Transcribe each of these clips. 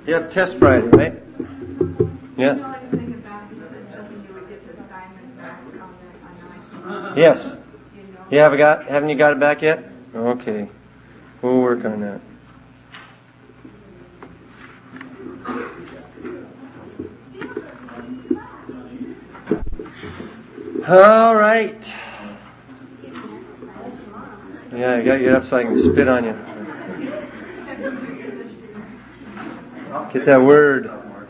Yeah, test Friday, right? Yes. Yes. Haven't you got it back yet? Okay. We'll work on that. All right. Yeah, I got to get up so I can spit on you. Get that word.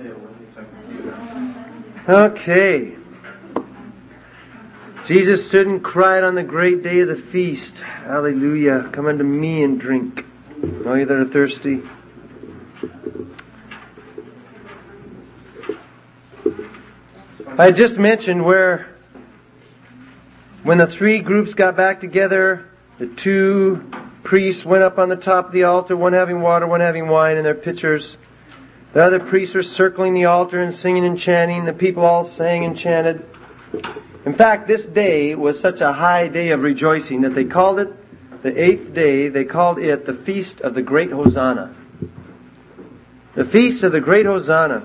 Okay. Jesus stood and cried on the great day of the feast. Hallelujah. Come unto me and drink, all you that are thirsty. I just mentioned where when the three groups got back together, the two priests went up on the top of the altar, one having water, one having wine in their pitchers. The other priests were circling the altar and singing and chanting. The people all sang and chanted. In fact, this day was such a high day of rejoicing that they called it, the 8th day, they called it the Feast of the Great Hosanna. The Feast of the Great Hosanna.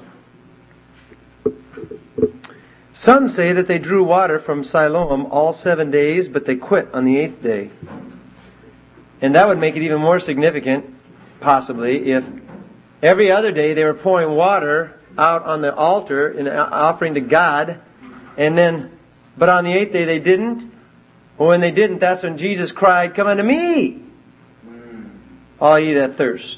Some say that they drew water from Siloam all 7 days, but they quit on the 8th day. And that would make it even more significant, possibly, if every other day they were pouring water out on the altar in offering to God, but on the 8th day they didn't. Well, when they didn't, that's when Jesus cried, "Come unto me, all ye that thirst."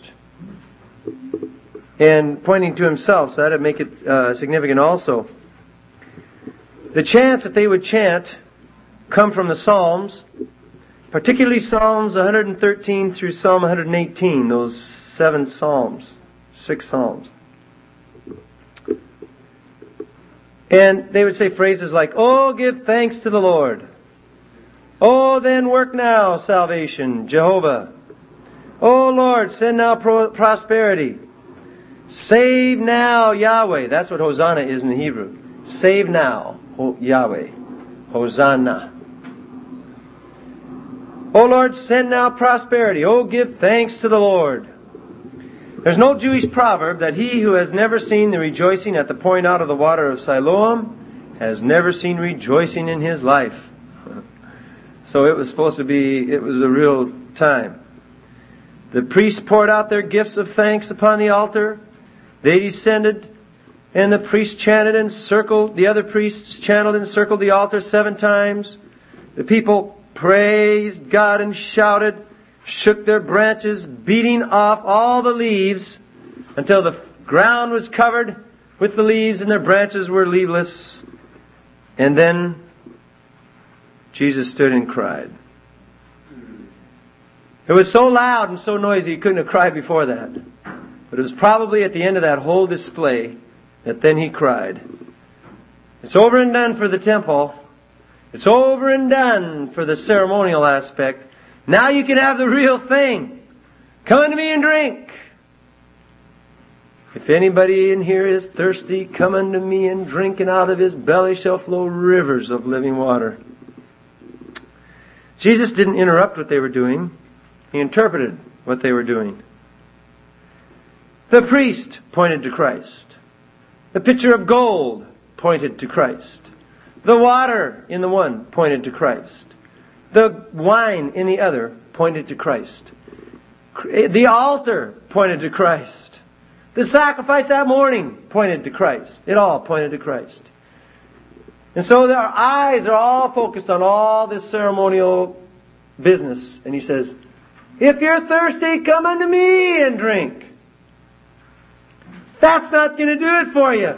And pointing to himself, so that would make it significant also. The chants that they would chant come from the Psalms, particularly Psalms 113 through Psalm 118, those 7 Psalms, 6 Psalms. And they would say phrases like, "Oh, give thanks to the Lord. Oh, then work now salvation, Jehovah. Oh, Lord, send now prosperity. Save now, Yahweh." That's what Hosanna is in the Hebrew. Save now, Yahweh. Hosanna. "Oh, Lord, send now prosperity. Oh, give thanks to the Lord." There's no Jewish proverb that he who has never seen the rejoicing at the pouring out of the water of Siloam has never seen rejoicing in his life. So it was a real time. The priests poured out their gifts of thanks upon the altar. They descended, and the priests chanted and circled, the other priests chanted and circled the altar 7 times. The people praised God and shouted, shook their branches, beating off all the leaves until the ground was covered with the leaves and their branches were leafless. And then Jesus stood and cried. It was so loud and so noisy he couldn't have cried before that. But it was probably at the end of that whole display that then he cried. It's over and done for the temple. It's over and done for the ceremonial aspect. Now you can have the real thing. Come unto me and drink. If anybody in here is thirsty, come unto me and drink, and out of his belly shall flow rivers of living water. Jesus didn't interrupt what they were doing. He interpreted what they were doing. The priest pointed to Christ. The pitcher of gold pointed to Christ. The water in the one pointed to Christ. The wine in the other pointed to Christ. The altar pointed to Christ. The sacrifice that morning pointed to Christ. It all pointed to Christ. And so our eyes are all focused on all this ceremonial business. And he says, if you're thirsty, come unto me and drink. That's not going to do it for you.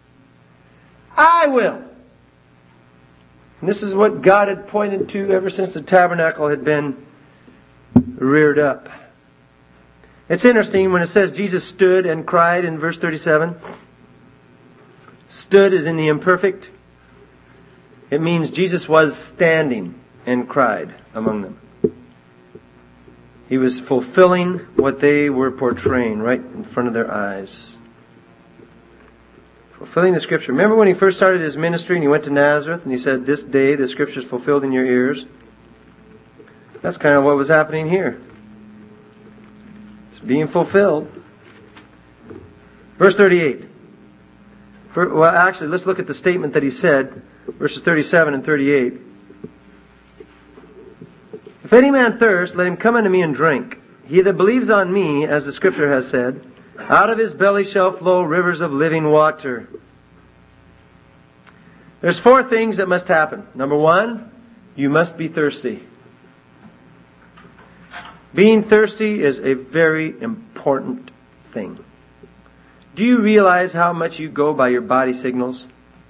I will. And this is what God had pointed to ever since the tabernacle had been reared up. It's interesting when it says Jesus stood and cried in verse 37. Stood is in the imperfect. It means Jesus was standing and cried among them. He was fulfilling what they were portraying right in front of their eyes. Fulfilling the Scripture. Remember when he first started his ministry and he went to Nazareth and he said, this day the Scripture is fulfilled in your ears? That's kind of what was happening here. It's being fulfilled. Verse 38. Let's look at the statement that he said, verses 37 and 38. If any man thirst, let him come unto me and drink. He that believes on me, as the Scripture has said, out of his belly shall flow rivers of living water. There's 4 things that must happen. Number 1, you must be thirsty. Being thirsty is a very important thing. Do you realize how much you go by your body signals?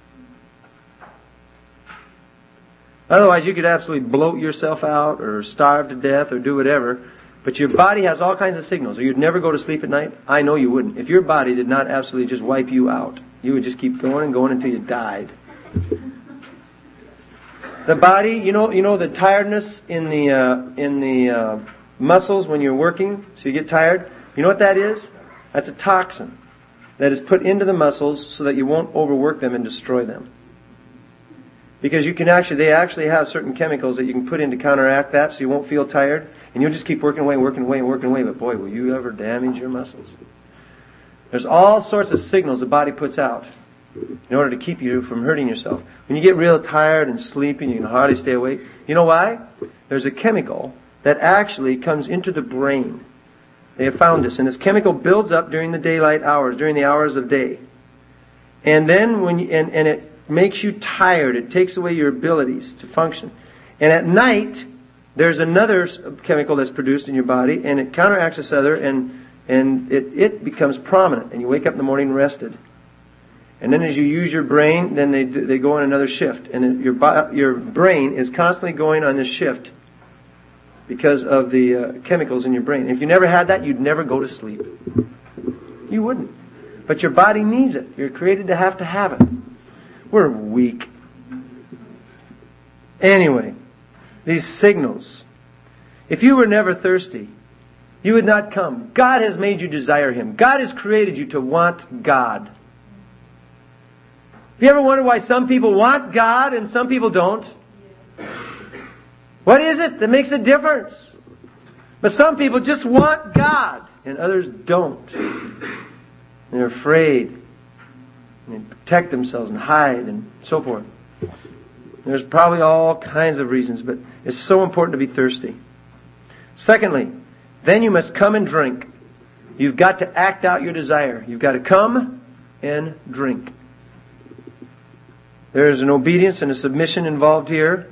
Otherwise, you could absolutely bloat yourself out or starve to death or do whatever. But your body has all kinds of signals. Or you'd never go to sleep at night. I know you wouldn't. If your body did not absolutely just wipe you out, you would just keep going and going until you died. The body, you know the tiredness in the muscles when you're working, so you get tired. You know what that is? That's a toxin that is put into the muscles so that you won't overwork them and destroy them. Because they actually have certain chemicals that you can put in to counteract that, so you won't feel tired, and you'll just keep working away. But boy, will you ever damage your muscles? There's all sorts of signals the body puts out in order to keep you from hurting yourself. When you get real tired and sleepy and you can hardly stay awake, you know why? There's a chemical that actually comes into the brain. They have found this, and this chemical builds up during the daylight hours, during the hours of day, and then and it makes you tired. It takes away your abilities to function. And at night, there's another chemical that's produced in your body, and it counteracts this other, and it becomes prominent, and you wake up in the morning rested. And then as you use your brain, then they go on another shift, and your brain is constantly going on this shift because of the chemicals in your brain. If you never had that, you'd never go to sleep. You wouldn't. But your body needs it. You're created to have it. We're weak. Anyway, these signals. If you were never thirsty, you would not come. God has made you desire Him. God has created you to want God. Have you ever wondered why some people want God and some people don't? What is it that makes a difference? But some people just want God and others don't. They're afraid. And they protect themselves and hide and so forth. There's probably all kinds of reasons, but it's so important to be thirsty. Secondly, then you must come and drink. You've got to act out your desire. You've got to come and drink. There is an obedience and a submission involved here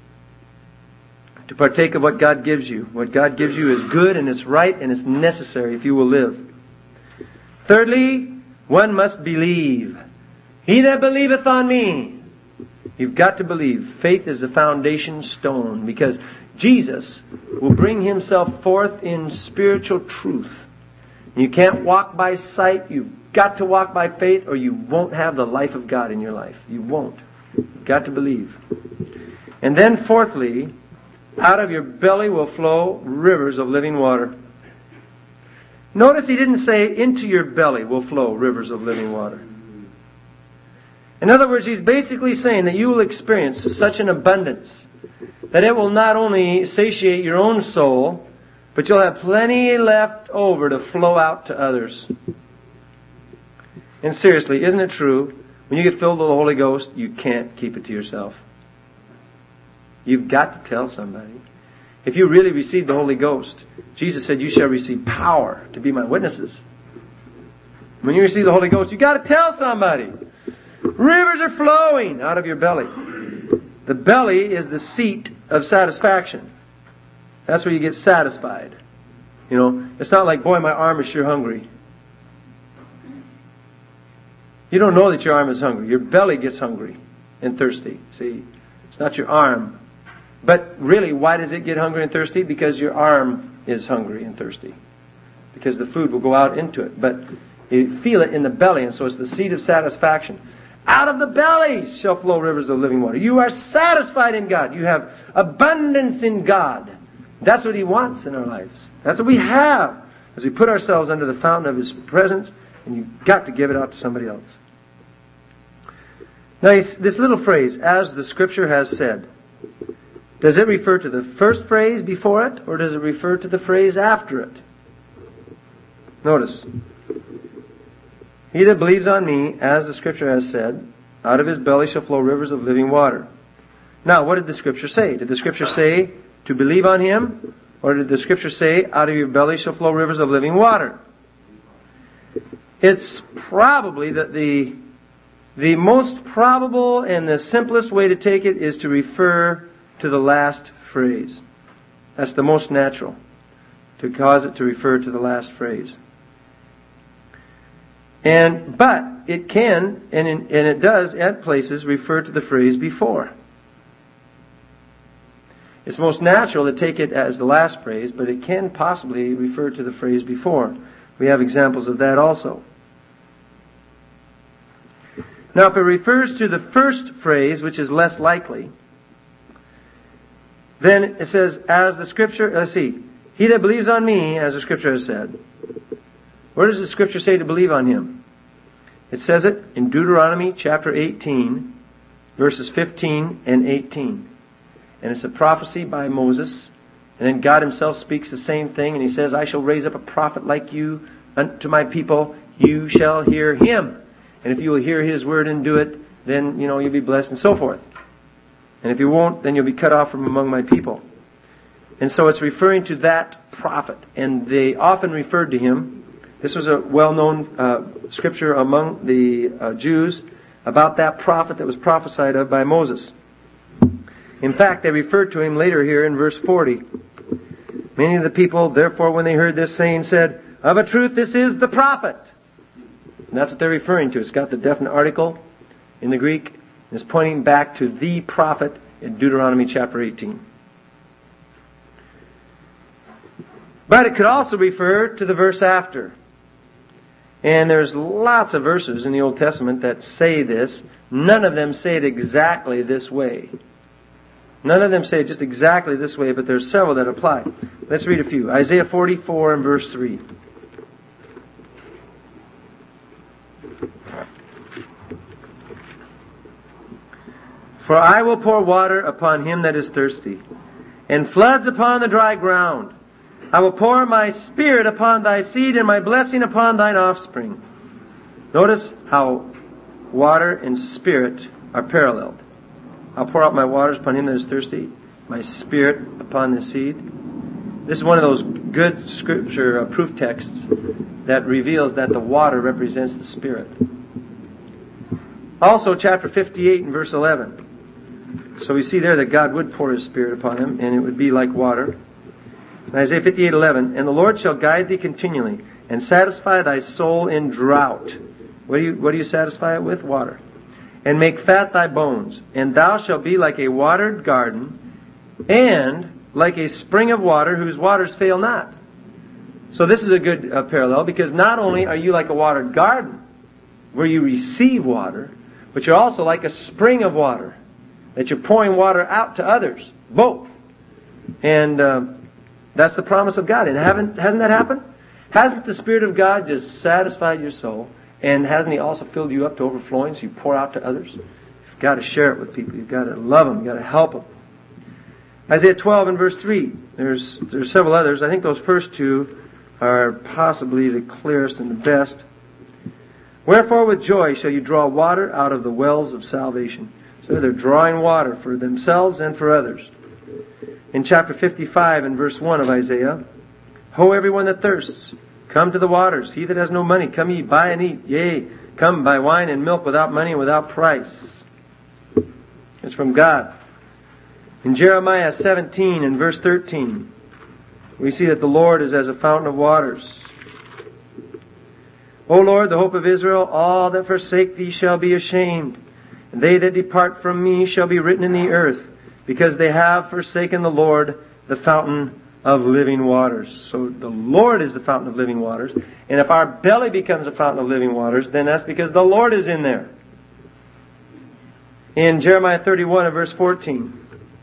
to partake of what God gives you. What God gives you is good and it's right and it's necessary if you will live. Thirdly, one must believe. He that believeth on me. You've got to believe. Faith is the foundation stone because Jesus will bring Himself forth in spiritual truth. You can't walk by sight. You've got to walk by faith or you won't have the life of God in your life. You won't. You've got to believe. And then fourthly, out of your belly will flow rivers of living water. Notice He didn't say into your belly will flow rivers of living water. In other words, He's basically saying that you will experience such an abundance that it will not only satiate your own soul, but you'll have plenty left over to flow out to others. And seriously, isn't it true? When you get filled with the Holy Ghost, you can't keep it to yourself. You've got to tell somebody. If you really receive the Holy Ghost, Jesus said you shall receive power to be my witnesses. When you receive the Holy Ghost, you've got to tell somebody. Rivers are flowing out of your belly. The belly is the seat of satisfaction. That's where you get satisfied. You know, it's not like, boy, my arm is sure hungry. You don't know that your arm is hungry. Your belly gets hungry and thirsty. See, it's not your arm. But really, why does it get hungry and thirsty? Because your arm is hungry and thirsty. Because the food will go out into it. But you feel it in the belly, and so it's the seat of satisfaction. Out of the belly shall flow rivers of living water. You are satisfied in God. You have abundance in God. That's what He wants in our lives. That's what we have as we put ourselves under the fountain of His presence, and you've got to give it out to somebody else. Now, this little phrase, as the Scripture has said, does it refer to the first phrase before it, or does it refer to the phrase after it? Notice. He that believes on me, as the Scripture has said, out of his belly shall flow rivers of living water. Now, what did the Scripture say? Did the Scripture say to believe on Him? Or did the Scripture say, out of your belly shall flow rivers of living water? It's probably that the most probable and the simplest way to take it is to refer to the last phrase. That's the most natural, to cause it to refer to the last phrase. But it can, and it does at places, refer to the phrase before. It's most natural to take it as the last phrase, but it can possibly refer to the phrase before. We have examples of that also. Now, if it refers to the first phrase, which is less likely, then it says, as the Scripture, let's see, he that believes on me, as the Scripture has said. Where does the Scripture say to believe on Him? It says it in Deuteronomy chapter 18, verses 15 and 18. And it's a prophecy by Moses. And then God Himself speaks the same thing. And He says, I shall raise up a prophet like you unto my people. You shall hear him. And if you will hear His word and do it, then, you'll be blessed and so forth. And if you won't, then you'll be cut off from among my people. And so it's referring to that prophet. And they often referred to him. This was a well-known scripture among the Jews about that prophet that was prophesied of by Moses. In fact, they referred to him later here in verse 40. Many of the people, therefore, when they heard this saying, said, of a truth, this is the prophet. And that's what they're referring to. It's got the definite article in the Greek. And it's pointing back to the prophet in Deuteronomy chapter 18. But it could also refer to the verse after. And there's lots of verses in the Old Testament that say this. None of them say it exactly this way. None of them say it just exactly this way, but there's several that apply. Let's read a few. Isaiah 44 and verse 3. For I will pour water upon him that is thirsty, and floods upon the dry ground. I will pour my Spirit upon thy seed, and my blessing upon thine offspring. Notice how water and Spirit are paralleled. I'll pour out my waters upon him that is thirsty, my Spirit upon the seed. This is one of those good Scripture proof texts that reveals that the water represents the Spirit. Also, chapter 58 and verse 11. So we see there that God would pour His Spirit upon him, and it would be like water. In Isaiah 58:11, and the Lord shall guide thee continually, and satisfy thy soul in drought. What do you satisfy it with? Water. And make fat thy bones, and thou shalt be like a watered garden, and like a spring of water whose waters fail not. So this is a good parallel, because not only are you like a watered garden, where you receive water, but you're also like a spring of water, that you're pouring water out to others, both. And that's the promise of God. And hasn't that happened? Hasn't the Spirit of God just satisfied your soul? And hasn't He also filled you up to overflowing so you pour out to others? You've got to share it with people. You've got to love them. You've got to help them. Isaiah 12 and verse 3. There's several others. I think those first two are possibly the clearest and the best. Wherefore with joy shall you draw water out of the wells of salvation. So they're drawing water for themselves and for others. In chapter 55 and verse 1 of Isaiah, Ho, everyone that thirsts, come to the waters. He that has no money, come ye, buy and eat. Yea, come buy wine and milk without money and without price. It's from God. In Jeremiah 17 and verse 13, we see that the Lord is as a fountain of waters. O Lord, the hope of Israel, all that forsake thee shall be ashamed. And they that depart from me shall be written in the earth, because they have forsaken the Lord, the fountain of living waters. So the Lord is the fountain of living waters. And if our belly becomes a fountain of living waters, then that's because the Lord is in there. In Jeremiah 31 and verse 14,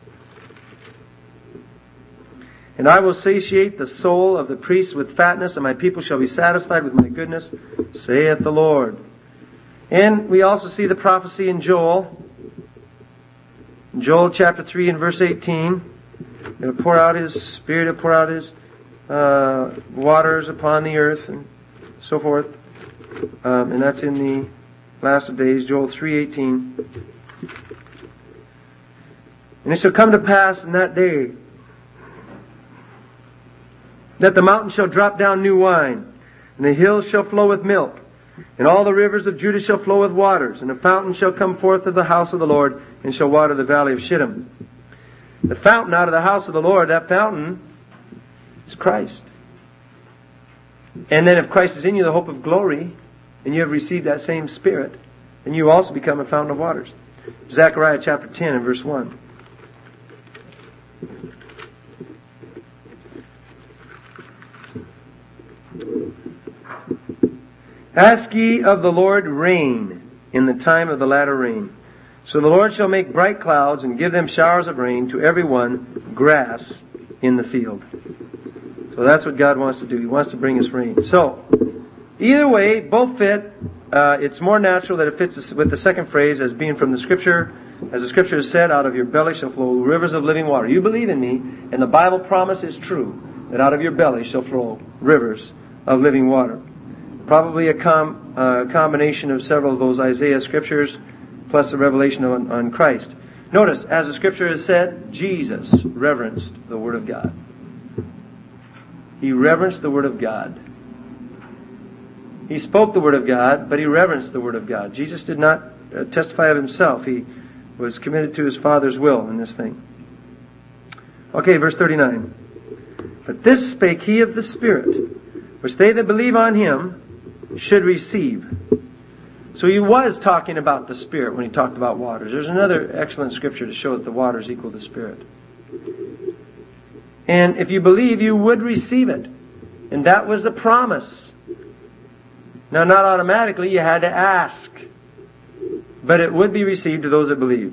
and I will satiate the soul of the priests with fatness, and my people shall be satisfied with my goodness, saith the Lord. And we also see the prophecy in Joel. In Joel chapter 3 and verse 18, He'll pour out His Spirit, He'll pour out His waters upon the earth, and so forth. And that's in the last of days, Joel 3:18. And it shall come to pass in that day that the mountains shall drop down new wine, and the hills shall flow with milk, and all the rivers of Judah shall flow with waters, and a fountain shall come forth of the house of the Lord, and shall water the valley of Shittim. The fountain out of the house of the Lord, that fountain is Christ. And then if Christ is in you, the hope of glory, and you have received that same Spirit, then you also become a fountain of waters. Zechariah chapter 10 and verse 1. Ask ye of the Lord rain in the time of the latter rain. So the Lord shall make bright clouds and give them showers of rain to every one grass in the field. So that's what God wants to do. He wants to bring us rain. So, either way, both fit. It's more natural that it fits with the second phrase as being from the Scripture. As the Scripture has said, out of your belly shall flow rivers of living water. You believe in me, and the Bible promise is true, that out of your belly shall flow rivers of living water. Probably a combination of several of those Isaiah Scriptures, plus the revelation on Christ. Notice, as the Scripture has said, Jesus reverenced the Word of God. He reverenced the Word of God. He spoke the Word of God, but He reverenced the Word of God. Jesus did not testify of Himself. He was committed to His Father's will in this thing. Okay, verse 39. But this spake He of the Spirit, which they that believe on Him should receive. So He was talking about the Spirit when He talked about waters. There's another excellent Scripture to show that the waters equal the Spirit. And if you believe, you would receive it. And that was the promise. Now, not automatically, you had to ask. But it would be received to those that believed.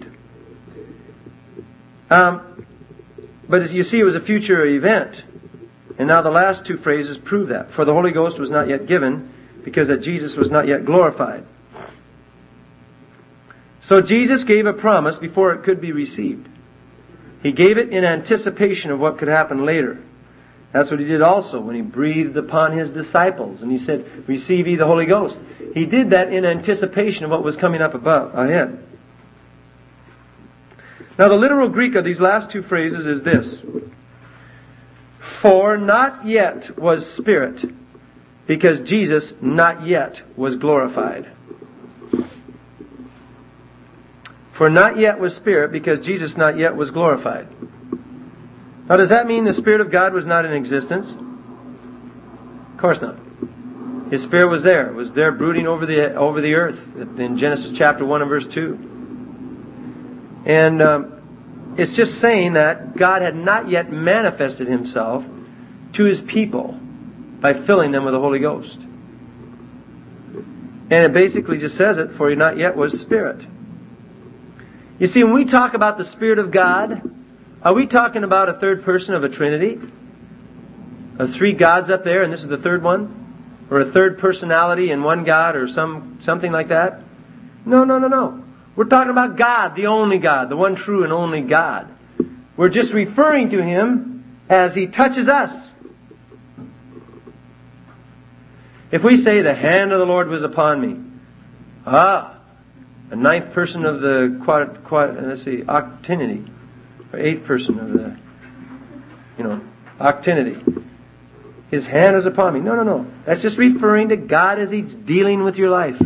But as you see, it was a future event. And now the last two phrases prove that. For the Holy Ghost was not yet given, because that Jesus was not yet glorified. So Jesus gave a promise before it could be received. He gave it in anticipation of what could happen later. That's what He did also when He breathed upon His disciples. And He said, receive ye the Holy Ghost. He did that in anticipation of what was coming up ahead. Now the literal Greek of these last two phrases is this. For not yet was Spirit, because Jesus not yet was glorified. For not yet was Spirit, because Jesus not yet was glorified. Now, does that mean the Spirit of God was not in existence? Of course not. His Spirit was there. It was there brooding over the earth in Genesis chapter 1 and verse 2. And it's just saying that God had not yet manifested Himself to His people by filling them with the Holy Ghost. And it basically just says it, for He not yet was Spirit. You see, when we talk about the Spirit of God, are we talking about a third person of a Trinity? Of three gods up there, and this is the third one? Or a third personality in one God, or something like that? No. We're talking about God, the only God, the one true and only God. We're just referring to Him as He touches us. If we say, the hand of the Lord was upon me, a ninth person of the octinity, or eighth person of the, octinity. His hand is upon me. No. That's just referring to God as He's dealing with your life.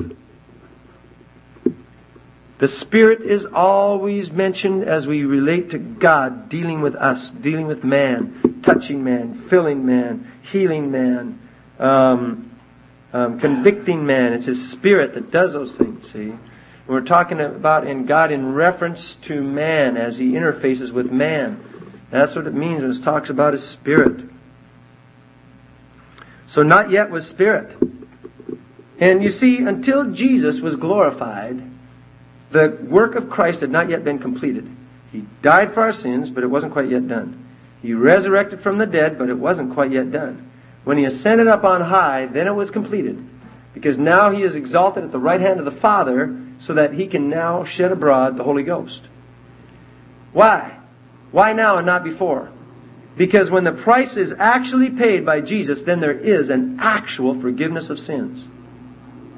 The Spirit is always mentioned as we relate to God dealing with us, dealing with man, touching man, filling man, healing man, convicting man. It's His Spirit that does those things, see? And we're talking about in God in reference to man as He interfaces with man. That's what it means when it talks about His Spirit. So not yet was Spirit. And you see, until Jesus was glorified, the work of Christ had not yet been completed. He died for our sins, but it wasn't quite yet done. He resurrected from the dead, but it wasn't quite yet done. When He ascended up on high, then it was completed. Because now He is exalted at the right hand of the Father, so that He can now shed abroad the Holy Ghost. Why? Why now and not before? Because when the price is actually paid by Jesus, then there is an actual forgiveness of sins.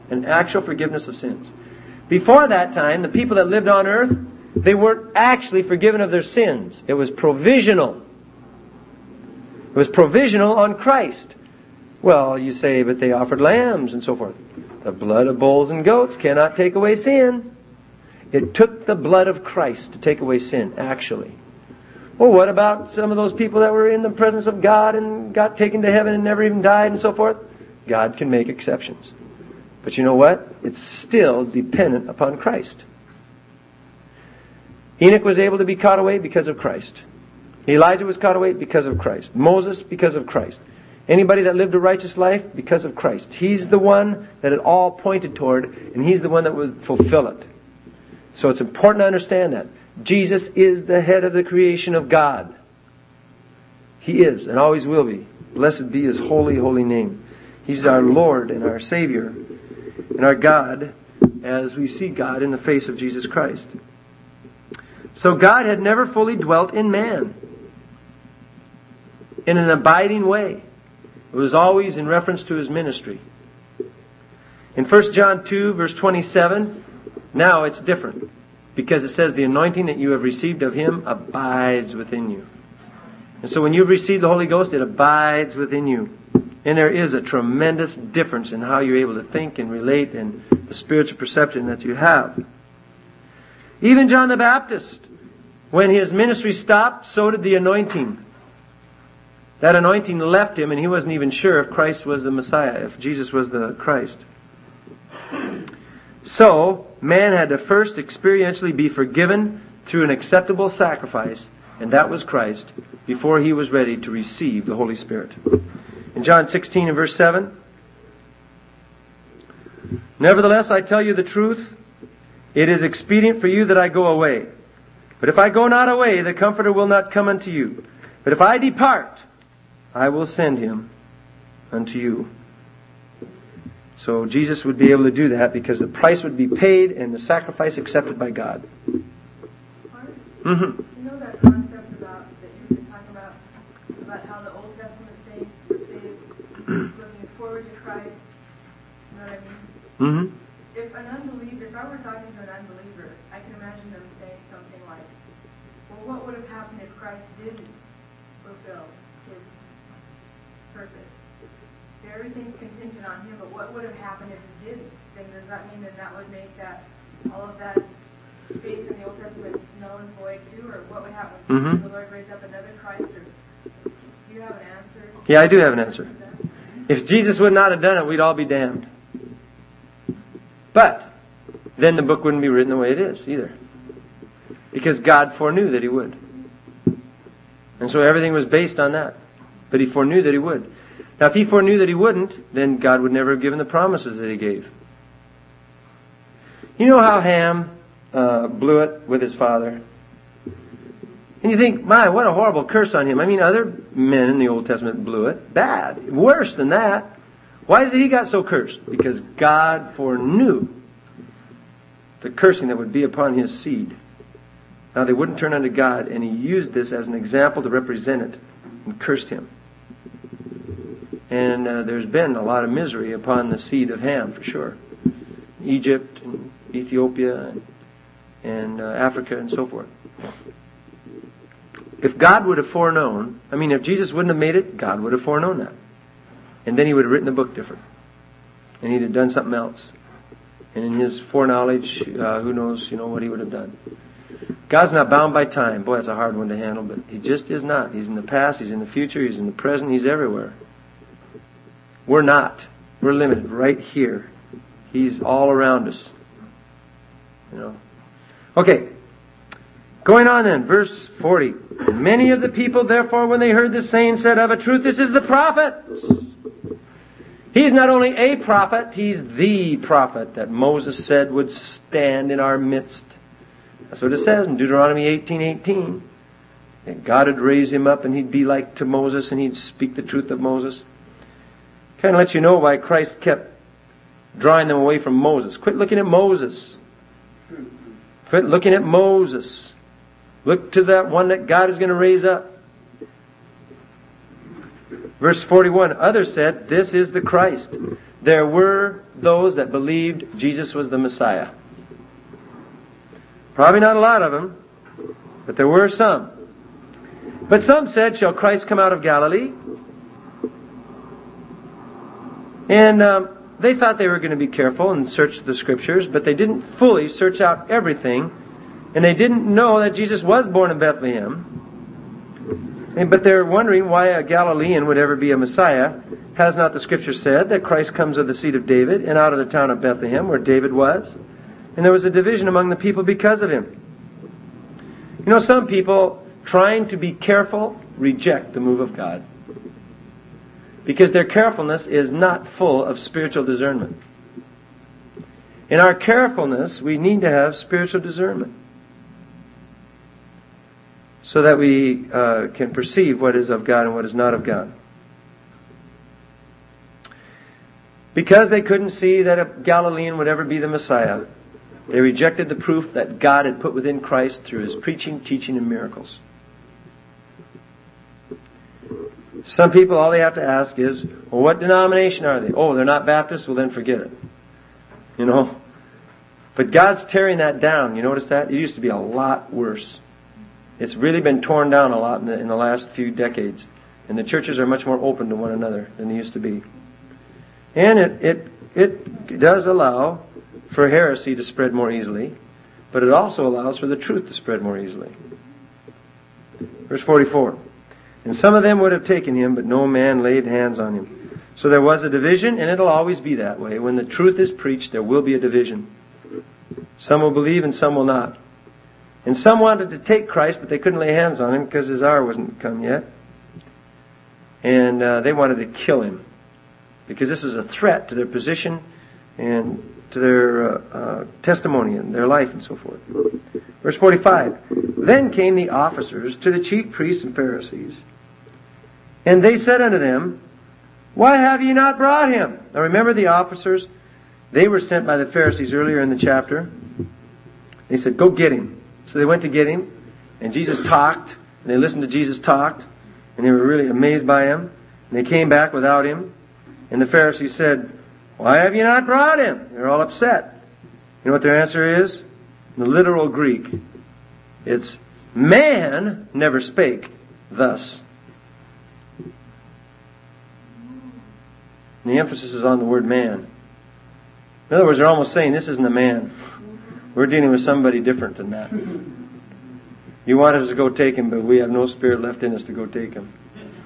An actual forgiveness of sins. Before that time, the people that lived on earth, they weren't actually forgiven of their sins. It was provisional. It was provisional on Christ. Well, you say, but they offered lambs and so forth. The blood of bulls and goats cannot take away sin. It took the blood of Christ to take away sin, actually. Well, what about some of those people that were in the presence of God and got taken to heaven and never even died and so forth? God can make exceptions. But you know what? It's still dependent upon Christ. Enoch was able to be caught away because of Christ. Elijah was caught away because of Christ. Moses, because of Christ. Anybody that lived a righteous life, because of Christ. He's the one that it all pointed toward, and He's the one that would fulfill it. So it's important to understand that. Jesus is the head of the creation of God. He is, and always will be. Blessed be His holy, holy name. He's our Lord and our Savior and our God as we see God in the face of Jesus Christ. So God had never fully dwelt in man in an abiding way. It was always in reference to His ministry. In 1 John 2, verse 27, now it's different. Because it says, the anointing that you have received of Him abides within you. And so when you've received the Holy Ghost, it abides within you. And there is a tremendous difference in how you're able to think and relate and the spiritual perception that you have. Even John the Baptist, when his ministry stopped, so did the anointing. That anointing left him and he wasn't even sure if Christ was the Messiah, if Jesus was the Christ. So, man had to first experientially be forgiven through an acceptable sacrifice, and that was Christ, before he was ready to receive the Holy Spirit. In John 16 and verse 7, nevertheless, I tell you the truth, it is expedient for you that I go away. But if I go not away, the Comforter will not come unto you. But if I depart, I will send Him unto you. So Jesus would be able to do that because the price would be paid and the sacrifice accepted by God. Mm-hmm. You know that concept about that you've been talking about how the Old Testament saints were saved looking forward to Christ? You know what I mean? Mm-hmm. If I were talking to an unbeliever, I can imagine them saying something like, well, what would have happened if Christ didn't fulfill His purpose? Everything's contingent on Him, but what would have happened if He didn't? Then does that mean that would make all of that faith in the Old Testament null and void too? Or what would happen if the Lord raised up another Christ? Or do you have an answer? Yeah, I do have an answer. If Jesus would not have done it, we'd all be damned. But then the book wouldn't be written the way it is either. Because God foreknew that He would. And so everything was based on that. But He foreknew that He would. Now, if He foreknew that He wouldn't, then God would never have given the promises that He gave. You know how Ham blew it with his father? And you think, my, what a horrible curse on him. I mean, other men in the Old Testament blew it. Bad. Worse than that. Why is it he got so cursed? Because God foreknew the cursing that would be upon his seed. Now, they wouldn't turn unto God, and He used this as an example to represent it, and cursed him. And there's been a lot of misery upon the seed of Ham, for sure. Egypt and Ethiopia and Africa and so forth. If God would have foreknown, if Jesus wouldn't have made it, God would have foreknown that. And then He would have written the book different. And He'd have done something else. And in His foreknowledge, who knows, what He would have done. God's not bound by time. Boy, that's a hard one to handle, but He just is not. He's in the past, He's in the future, He's in the present, He's everywhere. We're not. We're limited right here. He's all around us. Okay. Going on then, verse 40. Many of the people, therefore, when they heard this saying, said, of a truth, this is the prophet. He's not only a prophet, he's the prophet that Moses said would stand in our midst. That's what it says in Deuteronomy 18:18. That God would raise him up and he'd be like to Moses and he'd speak the truth of Moses. Kind of lets you know why Christ kept drawing them away from Moses. Quit looking at Moses. Quit looking at Moses. Look to that one that God is going to raise up. Verse 41, others said, "This is the Christ." There were those that believed Jesus was the Messiah. Probably not a lot of them, but there were some. But some said, "Shall Christ come out of Galilee?" And they thought they were going to be careful and search the Scriptures, but they didn't fully search out everything. And they didn't know that Jesus was born in Bethlehem. But they're wondering why a Galilean would ever be a Messiah. Has not the Scripture said that Christ comes of the seed of David and out of the town of Bethlehem where David was? And there was a division among the people because of him. You know, some people, trying to be careful, reject the move of God. Because their carefulness is not full of spiritual discernment. In our carefulness, we need to have spiritual discernment, so that we can perceive what is of God and what is not of God. Because they couldn't see that a Galilean would ever be the Messiah, they rejected the proof that God had put within Christ through His preaching, teaching, and miracles. Some people, all they have to ask is, well, what denomination are they? Oh, they're not Baptists? Well, then forget it. You know? But God's tearing that down. You notice that? It used to be a lot worse. It's really been torn down a lot in the last few decades. And the churches are much more open to one another than they used to be. And it does allow for heresy to spread more easily, but it also allows for the truth to spread more easily. Verse 44. And some of them would have taken him, but no man laid hands on him. So there was a division, and it'll always be that way. When the truth is preached, there will be a division. Some will believe and some will not. And some wanted to take Christ, but they couldn't lay hands on him because his hour wasn't come yet. And they wanted to kill him, because this is a threat to their position and to their testimony and their life and so forth. Verse 45. Then came the officers to the chief priests and Pharisees, and they said unto them, Why have ye not brought him? Now remember, the officers, they were sent by the Pharisees earlier in the chapter. They said, go get him. So they went to get him, and Jesus talked, and they listened to Jesus talk, and they were really amazed by him. And they came back without him, and the Pharisees said, Why have you not brought him? They're all upset. You know what their answer is? In the literal Greek, it's, man never spake thus. And the emphasis is on the word man. In other words, they're almost saying, this isn't a man. We're dealing with somebody different than that. You want us to go take him, but we have no spirit left in us to go take him.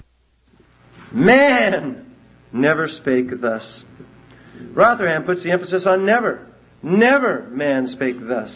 Man never spake thus. Rotherham puts the emphasis on never. Never man spake thus.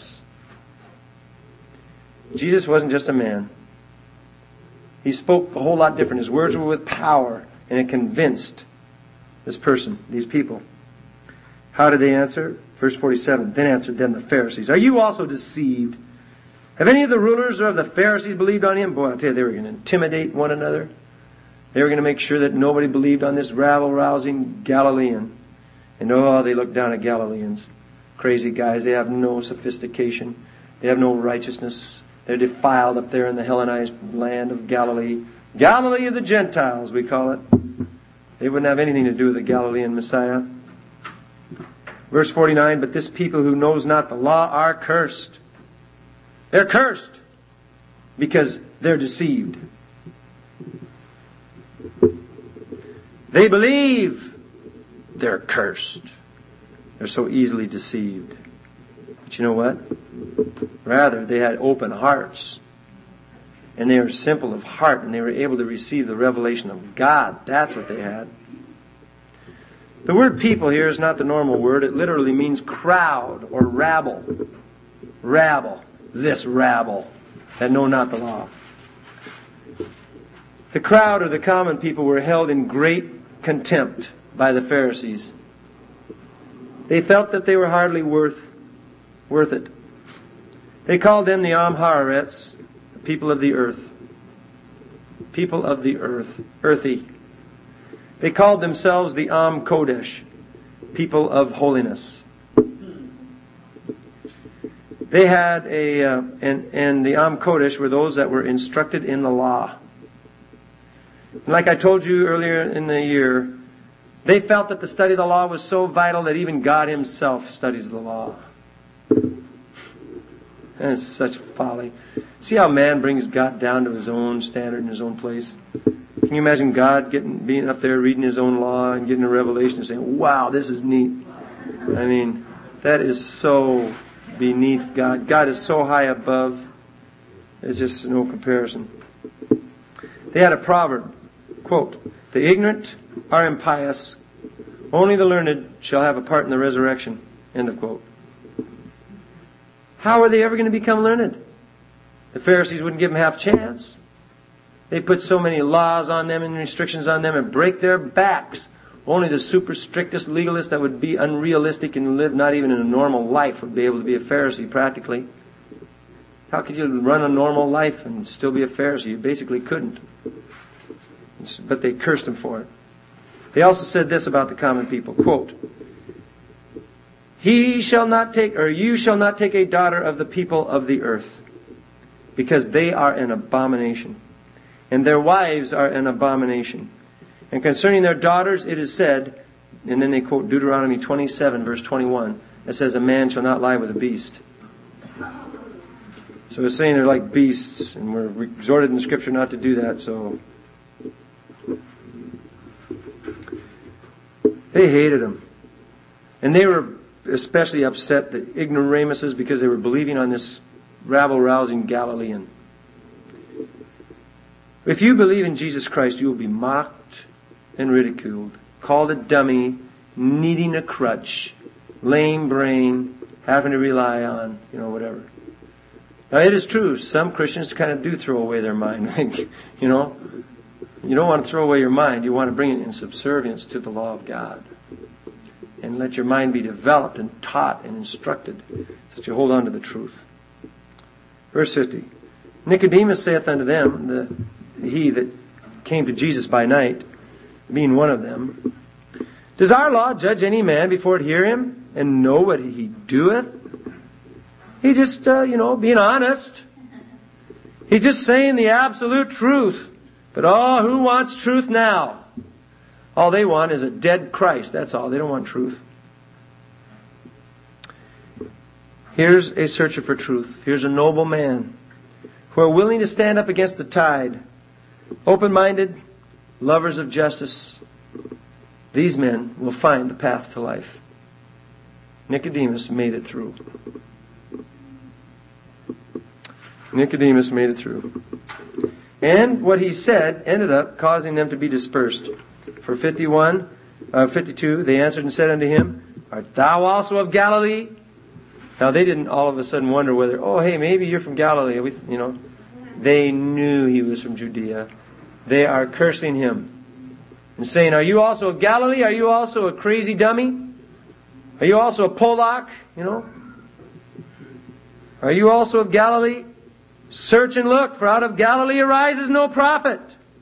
Jesus wasn't just a man. He spoke a whole lot different. His words were with power, and it convinced this person, these people. How did they answer? Verse 47, Then answered them the Pharisees, Are you also deceived? Have any of the rulers or of the Pharisees believed on him? Boy, I'll tell you, they were going to intimidate one another. They were going to make sure that nobody believed on this rabble-rousing Galilean. And they look down at Galileans. Crazy guys. They have no sophistication. They have no righteousness. They're defiled up there in the Hellenized land of Galilee. Galilee of the Gentiles, we call it. They wouldn't have anything to do with the Galilean Messiah. Verse 49, But this people who knows not the law are cursed. They're cursed because they're deceived. They believe they're cursed. They're so easily deceived. But you know what? Rather, they had open hearts. And they were simple of heart, and they were able to receive the revelation of God. That's what they had. The word people here is not the normal word. It literally means crowd or rabble. Rabble. This rabble that know not the law. The crowd or the common people were held in great contempt by the Pharisees. They felt that they were hardly worth it. They called them the Amharites, the people of the earth. People of the earth. Earthy. They called themselves the Am Kodesh, people of holiness. They had and the Am Kodesh were those that were instructed in the law. Like I told you earlier in the year, they felt that the study of the law was so vital that even God Himself studies the law. And it's such folly. See how man brings God down to his own standard and his own place? Can you imagine God being up there reading His own law and getting a revelation and saying, wow, this is neat. I mean, that is so beneath God. God is so high above. There's just no comparison. They had a proverb, quote, "The ignorant are impious. Only the learned shall have a part in the resurrection." End of quote. How are they ever going to become learned? The Pharisees wouldn't give them half a chance. They put so many laws on them and restrictions on them and break their backs. Only the super strictest legalist that would be unrealistic and live not even in a normal life would be able to be a Pharisee practically. How could you run a normal life and still be a Pharisee? You basically couldn't. But they cursed him for it. They also said this about the common people, quote, you shall not take a daughter of the people of the earth, because they are an abomination, and their wives are an abomination. And concerning their daughters it is said, and then they quote Deuteronomy 27 verse 21, that says, a man shall not lie with a beast. So it's saying they're like beasts, and we're exhorted in the Scripture not to do that, so they hated them. And they were especially upset, the ignoramuses, because they were believing on this rabble-rousing Galilean. If you believe in Jesus Christ, you will be mocked and ridiculed, called a dummy, needing a crutch, lame brain, having to rely on, whatever. Now, it is true, some Christians kind of do throw away their mind. You don't want to throw away your mind. You want to bring it in subservience to the law of God. And let your mind be developed and taught and instructed, so that you hold on to the truth. Verse 50. Nicodemus saith unto them, he that came to Jesus by night, being one of them, does our law judge any man before it hear him, and know what he doeth? He just, being honest. He's just saying the absolute truth. But who wants truth now? All they want is a dead Christ. That's all. They don't want truth. Here's a searcher for truth. Here's a noble man who are willing to stand up against the tide. Open-minded, lovers of justice. These men will find the path to life. Nicodemus made it through. Nicodemus made it through. And what he said ended up causing them to be dispersed. For 52, they answered and said unto him, art thou also of Galilee? Now they didn't all of a sudden wonder whether, maybe you're from Galilee. They knew he was from Judea. They are cursing him and saying, are you also of Galilee? Are you also a crazy dummy? Are you also a Polak? Are you also of Galilee? Search and look, for out of Galilee arises no prophet.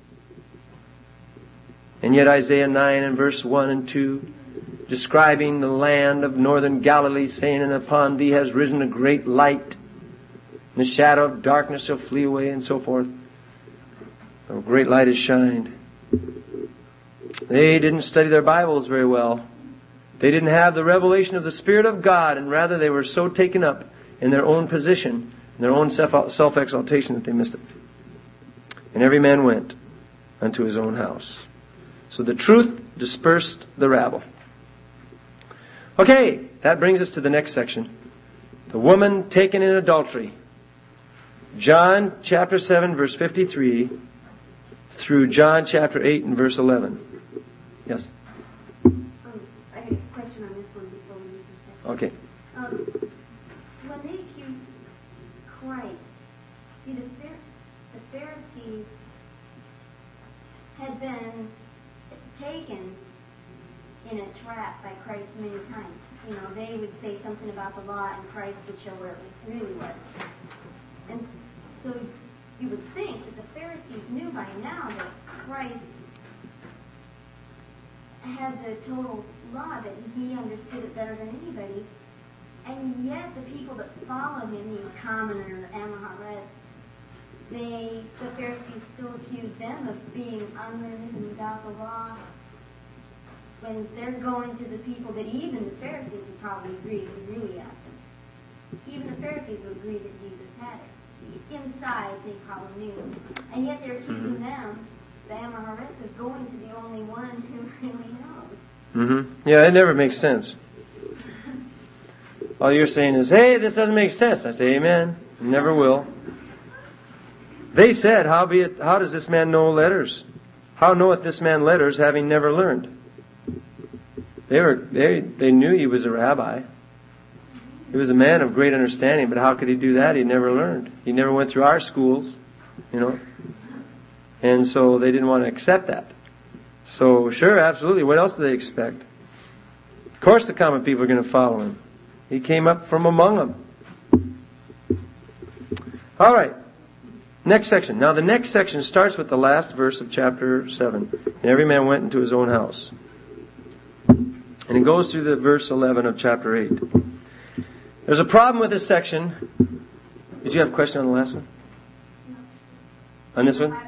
And yet Isaiah 9 and verse 1 and 2, describing the land of northern Galilee, saying, and upon thee has risen a great light, and the shadow of darkness shall flee away, and so forth. A great light has shined. They didn't study their Bibles very well. They didn't have the revelation of the Spirit of God, and rather they were so taken up in their own position, in their own self-exaltation, that they missed it. And every man went unto his own house. So the truth dispersed the rabble. Okay, that brings us to the next section. The woman taken in adultery. John chapter 7 verse 53 through John chapter 8 and verse 11. Yes? I have a question on this one before we move to Okay. When they accused Christ, see, the Pharisees had been taken in a trap by Christ many times. They would say something about the law, and Christ would show where it really was. And so you would think that the Pharisees knew by now that Christ had the total law, that he understood it better than anybody. And yet the people that followed him, these commoners, Amaharet, the Pharisees still accuse them of being unlearned and without the law, when they're going to the people that even the Pharisees would probably agree would really ask them. Even the Pharisees would agree that Jesus had it. Inside, they probably knew. And yet they're accusing them, the Amorahites, of going to the only one who really knows. Yeah, it never makes sense. All you're saying is, hey, this doesn't make sense. I say, amen. It never will. They said, how does this man know letters? How knoweth this man letters, having never learned? They knew he was a rabbi. He was a man of great understanding, but how could he do that? He never learned. He never went through our schools, And so they didn't want to accept that. So, sure, absolutely. What else do they expect? Of course the common people are going to follow him. He came up from among them. All right. Next section. Now, the next section starts with the last verse of chapter 7. And every man went into his own house. And it goes through the verse 11 of chapter 8. There's a problem with this section. Did you have a question on the last one? On this one?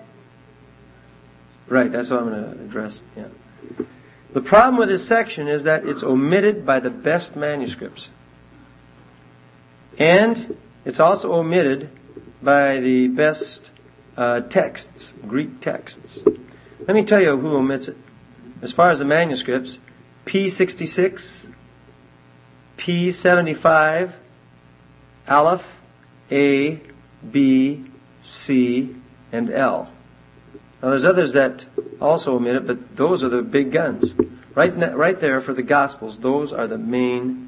Right, that's what I'm going to address. Yeah. The problem with this section is that it's omitted by the best manuscripts. And it's also omitted by the best texts, Greek texts. Let me tell you who omits it. As far as the manuscripts, P66, P75, Aleph, A, B, C, and L. Now there's others that also omit it, but those are the big guns. Right there for the Gospels, those are the main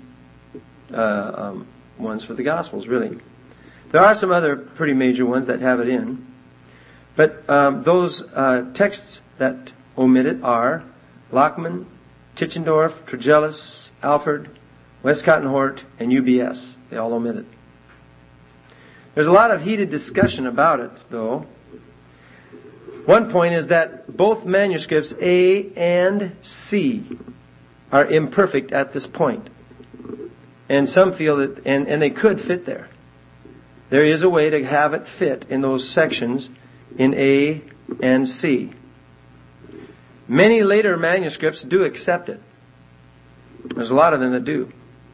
ones for the Gospels, really. There are some other pretty major ones that have it in. But those texts that omit it are Lockman, Tischendorf, Tregelles, Alford, Westcott and Hort, and UBS. They all omit it. There's a lot of heated discussion about it, though. One point is that both manuscripts A and C are imperfect at this point. And some feel that, and they could fit there. There is a way to have it fit in those sections in A and C. Many later manuscripts do accept it. There's a lot of them that do.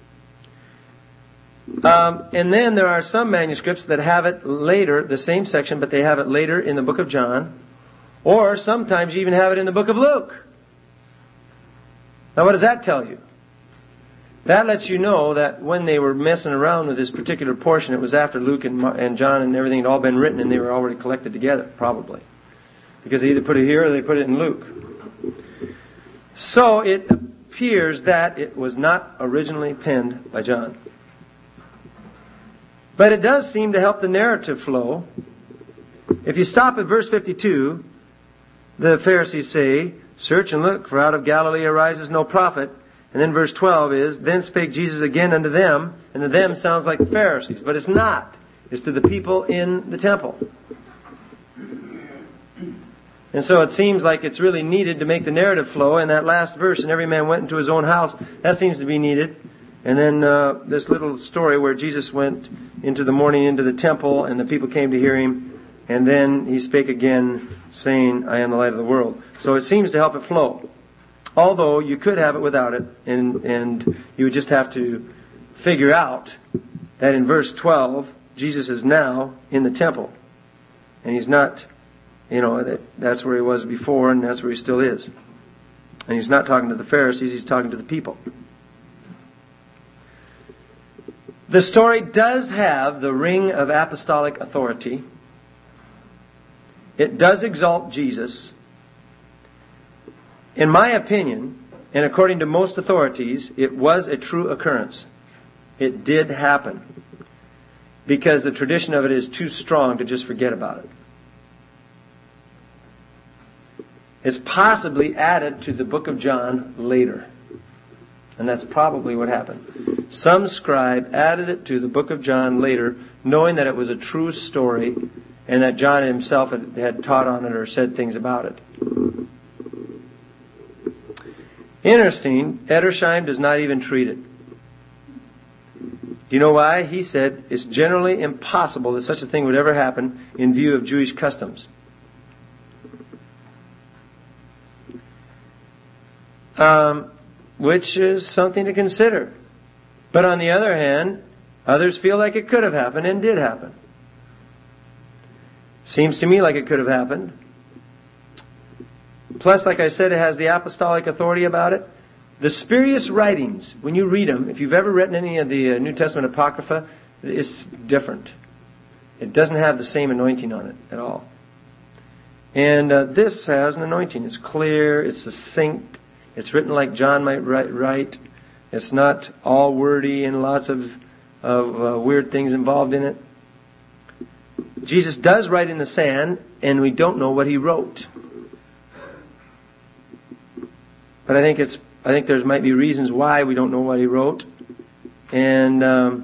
And then there are some manuscripts that have it later, the same section, but they have it later in the book of John. Or sometimes you even have it in the book of Luke. Now what does that tell you? That lets you know that when they were messing around with this particular portion, it was after Luke and John and everything had all been written and they were already collected together, probably. Because they either put it here or they put it in Luke. So it appears that it was not originally penned by John. But it does seem to help the narrative flow. If you stop at verse 52, the Pharisees say, "Search and look, for out of Galilee arises no prophet." And then verse 12 is, "Then spake Jesus again unto them," and the them sounds like the Pharisees, but it's not. It's to the people in the temple. And so it seems like it's really needed to make the narrative flow, and that last verse, "and every man went into his own house," that seems to be needed. And then this little story where Jesus went into the morning into the temple, and the people came to hear him, and then he spake again, saying, "I am the light of the world." So it seems to help it flow. Although you could have it without it, and you would just have to figure out that in verse 12, Jesus is now in the temple. And he's not, that's where he was before, and that's where he still is. And he's not talking to the Pharisees, he's talking to the people. The story does have the ring of apostolic authority. It does exalt Jesus. In my opinion, and according to most authorities, it was a true occurrence. It did happen. Because the tradition of it is too strong to just forget about it. It's possibly added to the book of John later. And that's probably what happened. Some scribe added it to the book of John later, knowing that it was a true story and that John himself had taught on it or said things about it. Interesting, Edersheim does not even treat it. Do you know why? He said it's generally impossible that such a thing would ever happen in view of Jewish customs. Which is something to consider. But on the other hand, others feel like it could have happened and did happen. Seems to me like it could have happened. Plus, like I said, it has the apostolic authority about it. The spurious writings, when you read them, if you've ever read any of the New Testament Apocrypha, it's different. It doesn't have the same anointing on it at all. And this has an anointing. It's clear, it's succinct, it's written like John might write. It's not all wordy and lots of weird things involved in it. Jesus does write in the sand, and we don't know what he wrote. But I think there might be reasons why we don't know what he wrote. And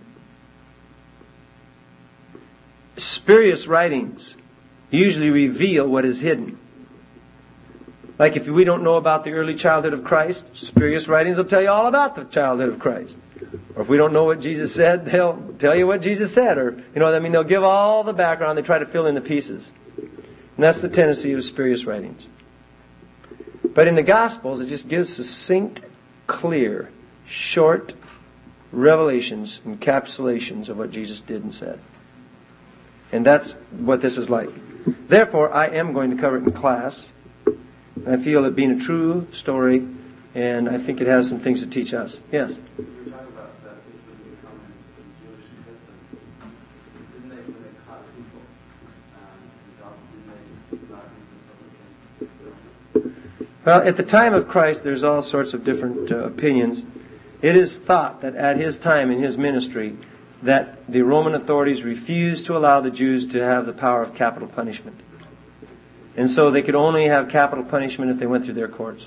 spurious writings usually reveal what is hidden. Like if we don't know about the early childhood of Christ, spurious writings will tell you all about the childhood of Christ. Or if we don't know what Jesus said, they'll tell you what Jesus said. Or, they'll give all the background. They try to fill in the pieces. And that's the tendency of spurious writings. But in the Gospels, it just gives succinct, clear, short revelations, encapsulations of what Jesus did and said. And that's what this is like. Therefore, I am going to cover it in class. I feel it being a true story, and I think it has some things to teach us. Yes? You were talking about that this would be common in Jewish customs. Didn't they, when they caught people, didn't they not use the public? Well, at the time of Christ, there's all sorts of different opinions. It is thought that at his time in his ministry, that the Roman authorities refused to allow the Jews to have the power of capital punishment. And so they could only have capital punishment if they went through their courts.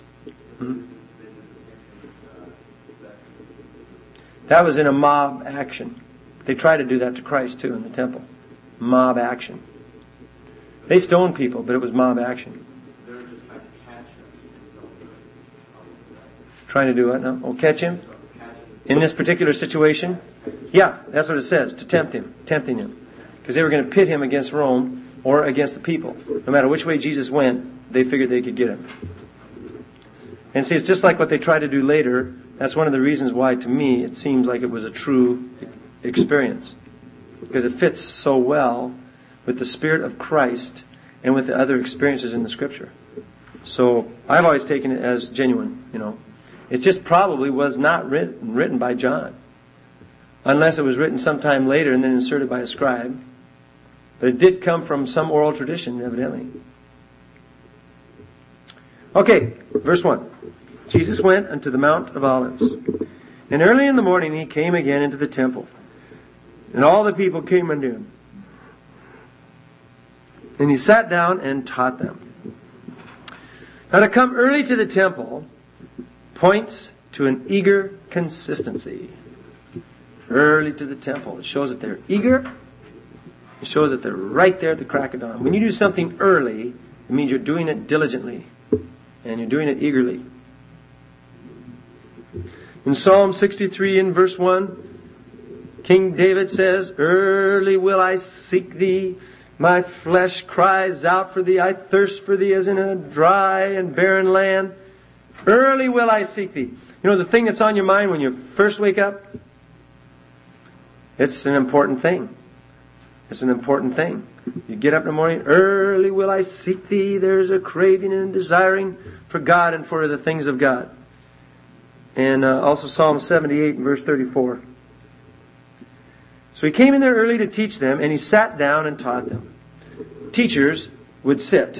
That was in a mob action. They tried to do that to Christ too in the temple. Mob action. They stoned people, but it was mob action. They were just trying to catch him. Trying to do what now? Oh, catch him? In this particular situation? Yeah, that's what it says. To tempt him. Tempting him. Because they were going to pit him against Rome or against the people. No matter which way Jesus went, they figured they could get him. And see, it's just like what they tried to do later. That's one of the reasons why, to me, it seems like it was a true experience. Because it fits so well with the Spirit of Christ and with the other experiences in the Scripture. So, I've always taken it as genuine, It just probably was not written by John. Unless it was written sometime later and then inserted by a scribe. But it did come from some oral tradition, evidently. Okay, verse 1. Jesus went unto the Mount of Olives. And early in the morning he came again into the temple. And all the people came unto him. And he sat down and taught them. Now to come early to the temple points to an eager consistency. Early to the temple. It shows that they're eager. It shows that they're right there at the crack of dawn. When you do something early, it means you're doing it diligently. And you're doing it eagerly. In Psalm 63 in verse 1, King David says, Early will I seek thee. My flesh cries out for thee. I thirst for thee as in a dry and barren land. Early will I seek thee. The thing that's on your mind when you first wake up? It's an important thing. It's an important thing. You get up in the morning, early will I seek thee. There's a craving and desiring for God and for the things of God. And also Psalm 78 and verse 34. So he came in there early to teach them, and he sat down and taught them. Teachers would sit.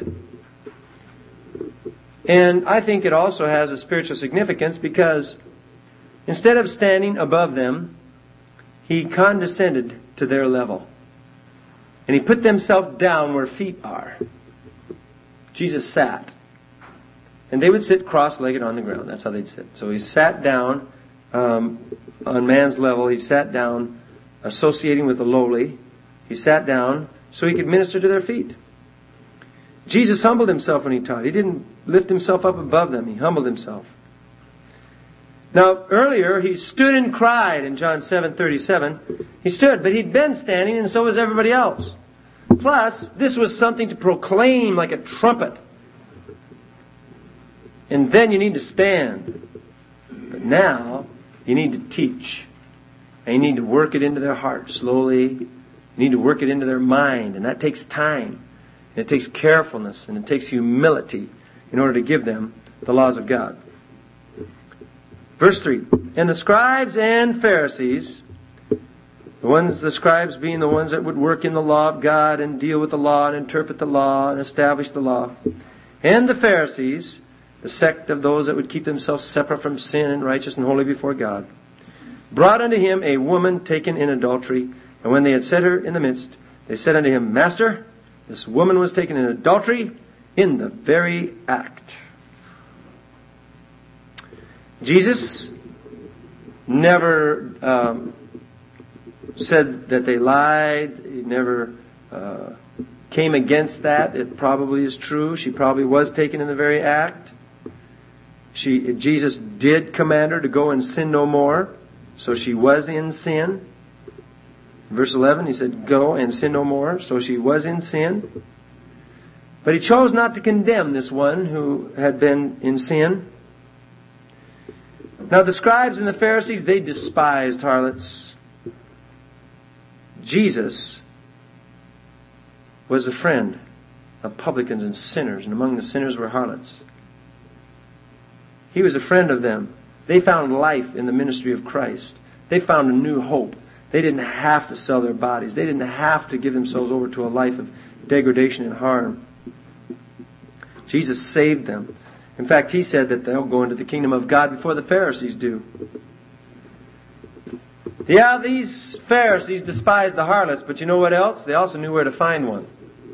And I think it also has a spiritual significance because instead of standing above them, he condescended to their level. And he put himself down where feet are. Jesus sat. And they would sit cross-legged on the ground. That's how they'd sit. So he sat down on man's level. He sat down associating with the lowly. He sat down so he could minister to their feet. Jesus humbled himself when he taught. He didn't lift himself up above them. He humbled himself. Now, earlier, he stood and cried in John 7:37. He stood, but he'd been standing, and so was everybody else. Plus, this was something to proclaim like a trumpet. And then you need to stand. But now, you need to teach. And you need to work it into their heart slowly. You need to work it into their mind. And that takes time. And it takes carefulness. And it takes humility in order to give them the laws of God. Verse 3. And the scribes and Pharisees, the scribes being the ones that would work in the law of God and deal with the law and interpret the law and establish the law. And the Pharisees, the sect of those that would keep themselves separate from sin and righteous and holy before God, brought unto him a woman taken in adultery. And when they had set her in the midst, they said unto him, Master, this woman was taken in adultery in the very act. Jesus never said that they lied. He never came against that. It probably is true. She probably was taken in the very act. Jesus did command her to go and sin no more. So she was in sin. Verse 11, he said, go and sin no more. So she was in sin. But he chose not to condemn this one who had been in sin. Now the scribes and the Pharisees, they despised harlots. Jesus was a friend of publicans and sinners, and among the sinners were harlots. He was a friend of them. They found life in the ministry of Christ. They found a new hope. They didn't have to sell their bodies. They didn't have to give themselves over to a life of degradation and harm. Jesus saved them. In fact, he said that they'll go into the kingdom of God before the Pharisees do. Yeah, these Pharisees despised the harlots, but you know what else? They also knew where to find one.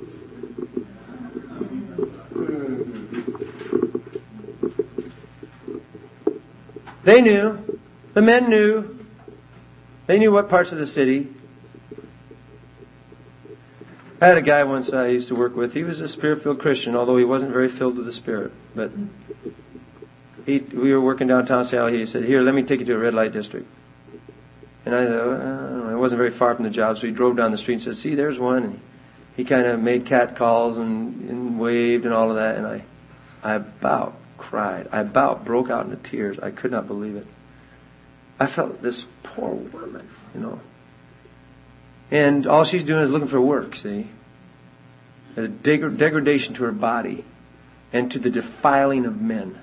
They knew. The men knew. They knew what parts of the city. I had a guy once I used to work with. He was a Spirit-filled Christian, although he wasn't very filled with the Spirit. But we were working downtown Seattle. He said, here, let me take you to a red light district. And I thought, it wasn't very far from the job, so he drove down the street and said, see, there's one. And he kind of made cat calls and waved and all of that. And I about cried. I about broke out into tears. I could not believe it. I felt this poor woman, And all she's doing is looking for work, see? A degradation to her body and to the defiling of men.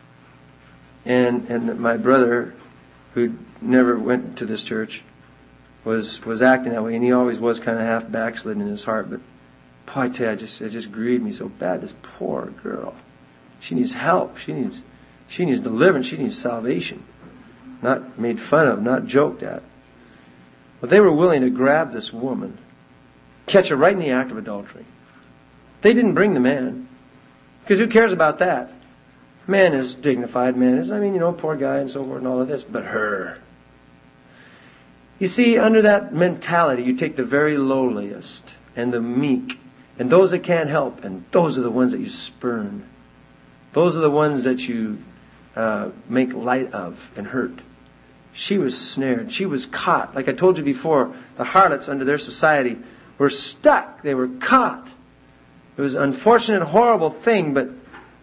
And my brother, who never went to this church, was acting that way. And he always was kind of half backslidden in his heart. But, boy, I tell you, it just grieved me so bad. This poor girl. She needs help. She needs deliverance. She needs salvation. Not made fun of, not joked at. But they were willing to grab this woman, catch her right in the act of adultery. They didn't bring the man. Because who cares about that? Man is dignified. Man is, poor guy and so forth and all of this. But her. You see, under that mentality, you take the very lowliest and the meek and those that can't help, and those are the ones that you spurn. Those are the ones that you make light of and hurt. She was snared. She was caught. Like I told you before, the harlots under their society were stuck. They were caught. It was an unfortunate, horrible thing, but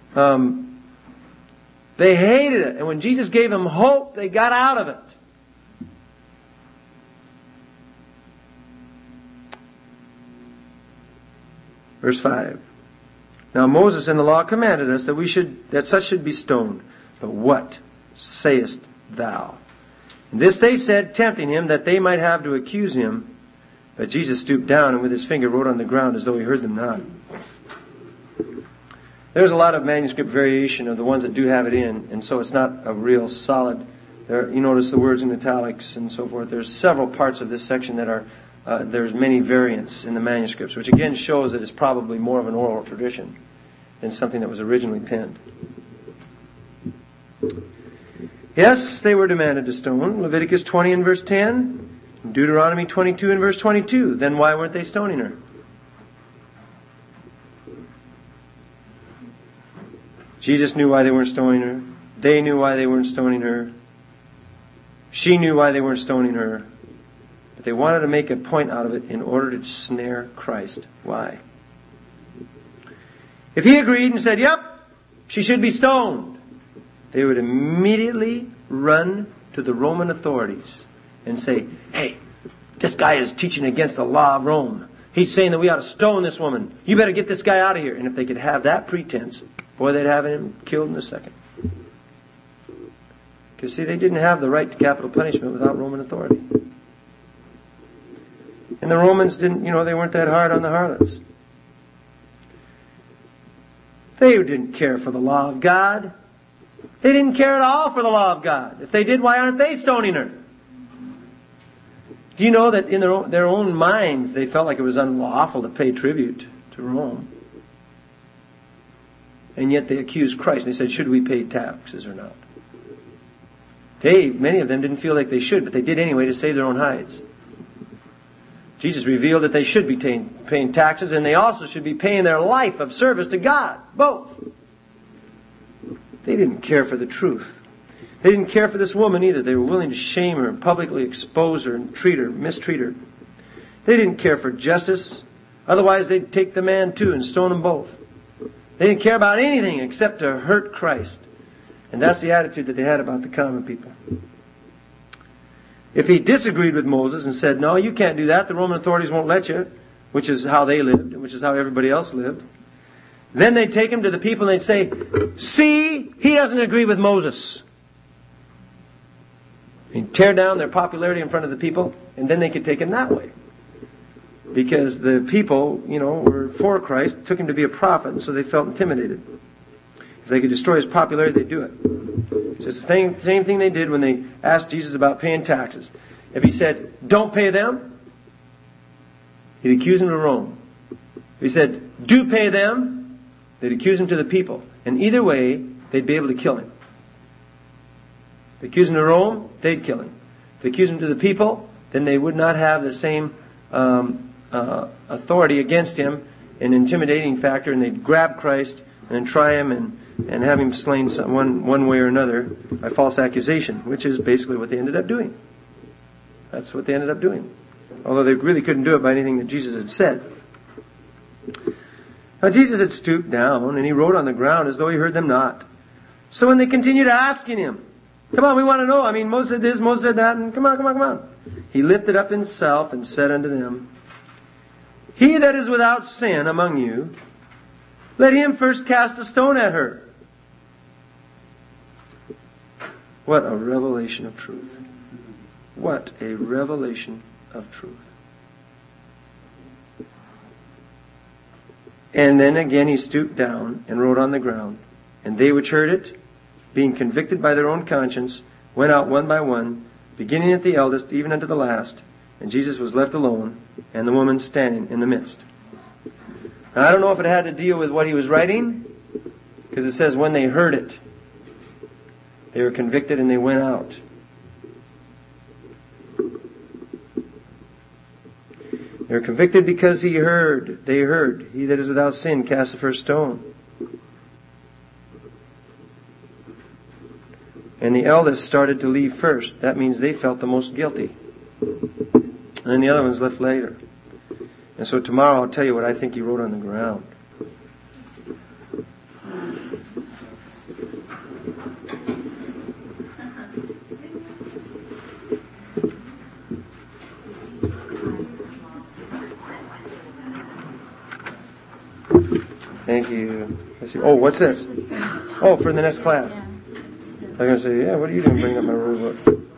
they hated it. And when Jesus gave them hope, they got out of it. Verse 5. Now Moses in the law commanded us that such should be stoned. But what sayest thou? And this they said, tempting him, that they might have to accuse him. But Jesus stooped down and with his finger wrote on the ground as though he heard them not. There's a lot of manuscript variation of the ones that do have it in, and so it's not a real solid. You notice the words in italics and so forth. There's several parts of this section that are, there's many variants in the manuscripts, which again shows that it's probably more of an oral tradition than something that was originally penned. Yes, they were demanded to stone. Leviticus 20 and verse 10. Deuteronomy 22 and verse 22. Then why weren't they stoning her? Jesus knew why they weren't stoning her. They knew why they weren't stoning her. She knew why they weren't stoning her. But they wanted to make a point out of it in order to snare Christ. Why? If he agreed and said, yep, she should be stoned, they would immediately run to the Roman authorities and say, hey, this guy is teaching against the law of Rome. He's saying that we ought to stone this woman. You better get this guy out of here. And if they could have that pretense, boy, they'd have him killed in a second. Because, see, they didn't have the right to capital punishment without Roman authority. And the Romans didn't, they weren't that hard on the harlots. They didn't care for the law of God. They didn't care at all for the law of God. If they did, why aren't they stoning her? Do you know that in their own minds they felt like it was unlawful to pay tribute to Rome? And yet they accused Christ and they said, should we pay taxes or not? Many of them didn't feel like they should, but they did anyway to save their own hides. Jesus revealed that they should be paying taxes, and they also should be paying their life of service to God. Both. They didn't care for the truth. They didn't care for this woman either. They were willing to shame her and publicly expose her and mistreat her. They didn't care for justice. Otherwise, they'd take the man too and stone them both. They didn't care about anything except to hurt Christ. And that's the attitude that they had about the common people. If he disagreed with Moses and said, no, you can't do that, the Roman authorities won't let you, which is how they lived, which is how everybody else lived, then they'd take him to the people and they'd say, see, he doesn't agree with Moses. He'd tear down their popularity in front of the people, and then they could take him that way. Because the people, were for Christ, took him to be a prophet, and so they felt intimidated. If they could destroy his popularity, they'd do it. It's the same thing they did when they asked Jesus about paying taxes. If he said, don't pay them, he'd accuse him to Rome. If he said, do pay them, they'd accuse him to the people. And either way, they'd be able to kill him. If they accuse him to Rome, they'd kill him. If they accuse him to the people, then they would not have the same authority against him, an intimidating factor, and they'd grab Christ and then try him and have him slain one way or another by false accusation, which is basically what they ended up doing. That's what they ended up doing. Although they really couldn't do it by anything that Jesus had said. Now Jesus had stooped down and he wrote on the ground as though he heard them not. So when they continued asking him, come on, we want to know. Moses said this, Moses said that, and come on. He lifted up himself and said unto them, he that is without sin among you, let him first cast a stone at her. What a revelation of truth. What a revelation of truth. And then again he stooped down and wrote on the ground. And they which heard it, being convicted by their own conscience, went out one by one, beginning at the eldest, even unto the last. And Jesus was left alone, and the woman standing in the midst. Now, I don't know if it had to deal with what he was writing, because it says when they heard it, they were convicted and they went out. They were convicted because they heard, he that is without sin cast the first stone. And the eldest started to leave first. That means they felt the most guilty. And then the other ones left later. And so tomorrow I'll tell you what I think he wrote on the ground. Thank you. Let's see. Oh, what's this? Oh, for the next class. I'm going to say, what are you doing bringing up my rule book?